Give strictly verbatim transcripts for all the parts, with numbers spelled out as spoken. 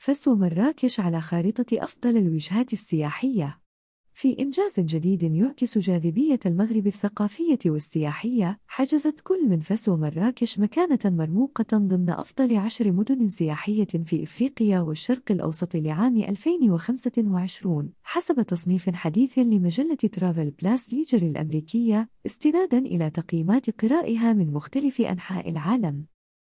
فاس ومراكش على خارطة أفضل الوجهات السياحية. في إنجاز جديد يعكس جاذبية المغرب الثقافية والسياحية، حجزت كل من فاس ومراكش مكانة مرموقة ضمن أفضل عشر مدن سياحية في إفريقيا والشرق الأوسط لعام ألفين وخمسة وعشرين حسب تصنيف حديث لمجلة ترافل بلاس ليجر الأمريكية، استناداً إلى تقييمات قرائها من مختلف أنحاء العالم.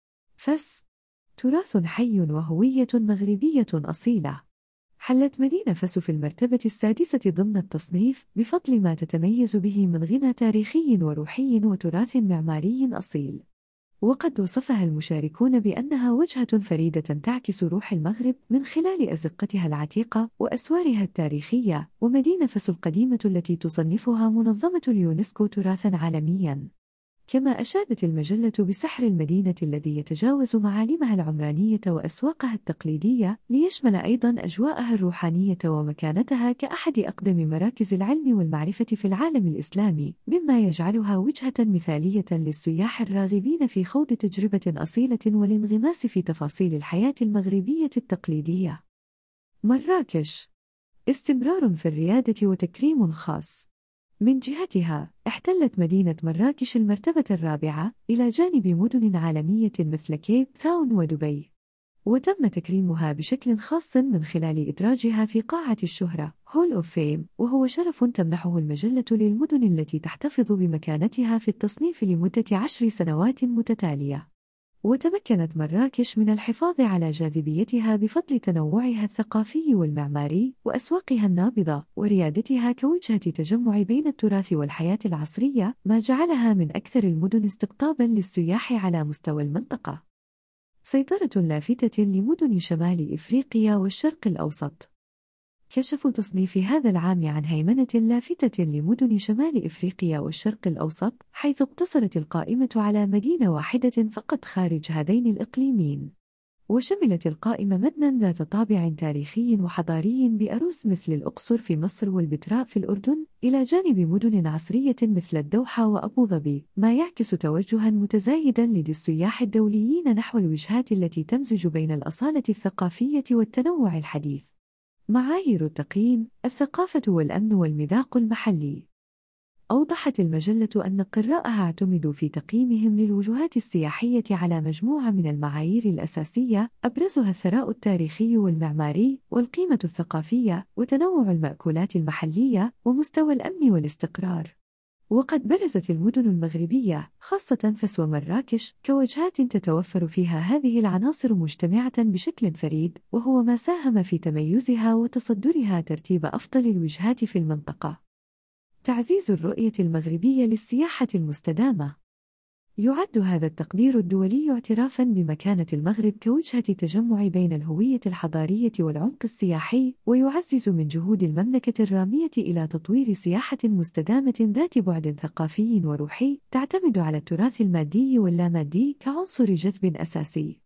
فاس تراث حي وهوية مغربية أصيلة. حلت مدينة فاس في المرتبة السادسة ضمن التصنيف بفضل ما تتميز به من غنى تاريخي وروحي وتراث معماري أصيل. وقد وصفها المشاركون بأنها وجهة فريدة تعكس روح المغرب من خلال أزقتها العتيقة وأسوارها التاريخية، ومدينة فاس القديمة التي تصنفها منظمة اليونسكو تراثاً عالمياً. كما أشادت المجلة بسحر المدينة الذي يتجاوز معالمها العمرانية وأسواقها التقليدية ليشمل أيضاً أجواءها الروحانية ومكانتها كأحد أقدم مراكز العلم والمعرفة في العالم الإسلامي، مما يجعلها وجهة مثالية للسياح الراغبين في خوض تجربة أصيلة والانغماس في تفاصيل الحياة المغربية التقليدية. مراكش استمرار في الريادة وتكريم خاص. من جهتها، احتلت مدينة مراكش المرتبة الرابعة إلى جانب مدن عالمية مثل كيب تاون ودبي، وتم تكريمها بشكل خاص من خلال إدراجها في قاعة الشهرة هول أوف فيم، وهو شرف تمنحه المجلة للمدن التي تحتفظ بمكانتها في التصنيف لمدة عشر سنوات متتالية. وتمكنت مراكش من الحفاظ على جاذبيتها بفضل تنوعها الثقافي والمعماري وأسواقها النابضة وريادتها كوجهة تجمع بين التراث والحياة العصرية، ما جعلها من أكثر المدن استقطاباً للسياح على مستوى المنطقة. سيطرة لافتة لمدن شمال إفريقيا والشرق الأوسط. كشف تصنيف هذا العام عن هيمنة لافتة لمدن شمال إفريقيا والشرق الأوسط، حيث اقتصرت القائمة على مدينة واحدة فقط خارج هذين الإقليمين. وشملت القائمة مدناً ذات طابع تاريخي وحضاري بأروس مثل الأقصر في مصر والبتراء في الأردن، إلى جانب مدن عصرية مثل الدوحة وأبو ظبي، ما يعكس توجهاً متزايداً لدى السياح الدوليين نحو الوجهات التي تمزج بين الأصالة الثقافية والتنوع الحديث. معايير التقييم: الثقافة والأمن والمذاق المحلي. أوضحت المجلة أن قراءها اعتمدوا في تقييمهم للوجهات السياحية على مجموعة من المعايير الأساسية، أبرزها الثراء التاريخي والمعماري، والقيمة الثقافية، وتنوع المأكولات المحلية، ومستوى الأمن والاستقرار. وقد برزت المدن المغربية خاصة فاس ومراكش كوجهات تتوفر فيها هذه العناصر مجتمعة بشكل فريد، وهو ما ساهم في تميزها وتصدرها ترتيب أفضل الوجهات في المنطقة. تعزيز الرؤية المغربية للسياحة المستدامة. يعد هذا التقدير الدولي اعترافاً بمكانة المغرب كوجهة تجمع بين الهوية الحضارية والعمق السياحي، ويعزز من جهود المملكة الرامية إلى تطوير سياحة مستدامة ذات بعد ثقافي وروحي تعتمد على التراث المادي واللامادي كعنصر جذب أساسي.